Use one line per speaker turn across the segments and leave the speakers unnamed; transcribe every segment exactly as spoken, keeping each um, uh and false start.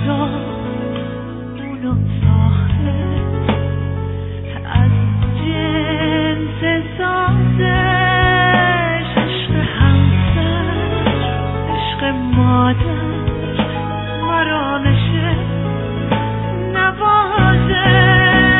خدا اونو ساخته از جنس سازش، عشق همسر عشق مادر مرا نشه نوازش.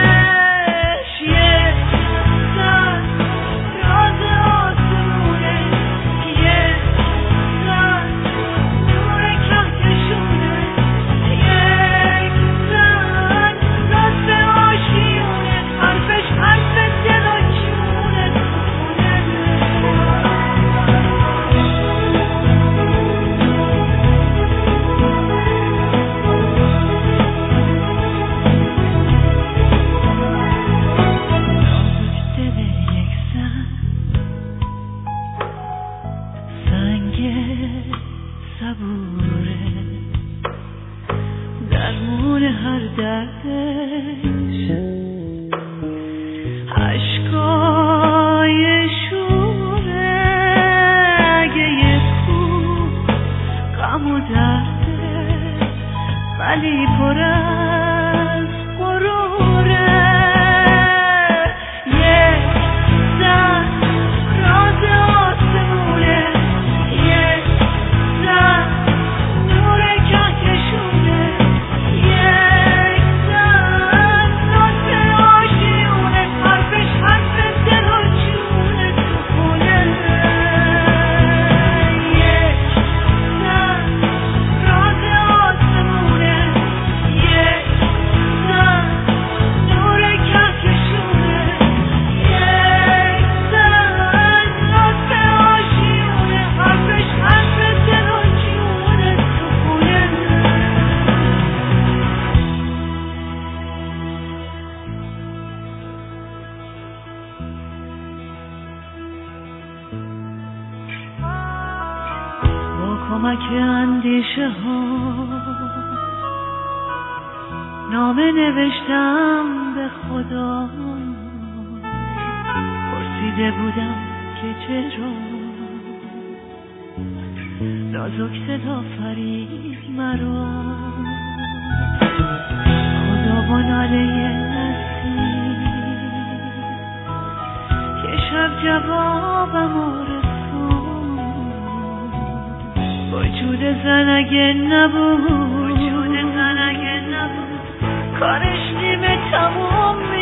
صبوره درمون هر دردش، عشقای شوره اگه یه خون غم و درده، ولی پر از غروره. یه زن راز آسمونه، یه زن نور کهکشونه، یک زن ناز آشیونه، حرفش حرف دل و جونه تو خونه. یک زن راز آسمونه، یک زن نور کهکشونه، یک زن ناز آشیونه، حرفش حرف دل و جونه تو خونه. با کمک اندیشه ها نامه نوشتم به خدا، پرسیده بودم که چرا نازک صدا فرید مرا. خدا با ناله نسیم که شب جوابمو رسون، وجود زن اگه نبود، وجود زن اگه نبود کارش نیمه تموم